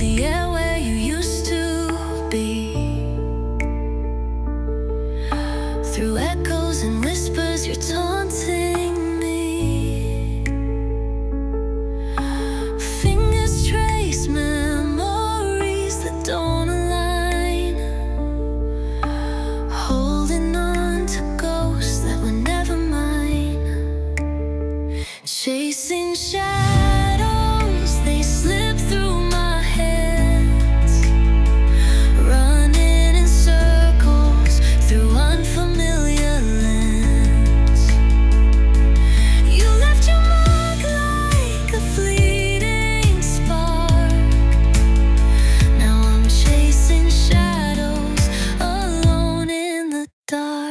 the air where you used to be. Through echoes and whispers, you're taunting me. Fingers trace memories that don't align, holding on to ghosts that were never mine. Chasing shadows, they slip through my hands, running in circles through unfamiliar lands. You left your mark like a fleeting spark. Now I'm chasing shadows, alone in the dark.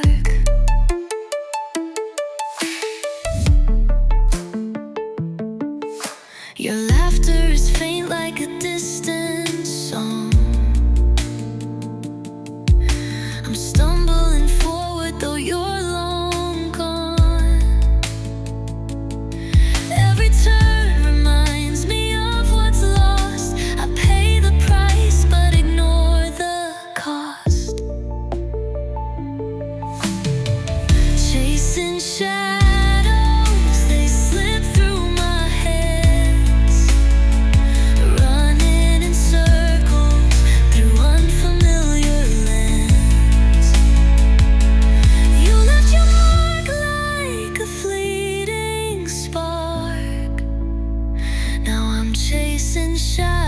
Your laughter is faint like a distant song. I'm stumbling forward though you're long gone. Every turn reminds me of what's lost. I pay the price but ignore the cost. Chasing shadows, they slip through my hands, running in circles through unfamiliar lands. You left your mark like a fleeting spark. Now I'm chasing shadows.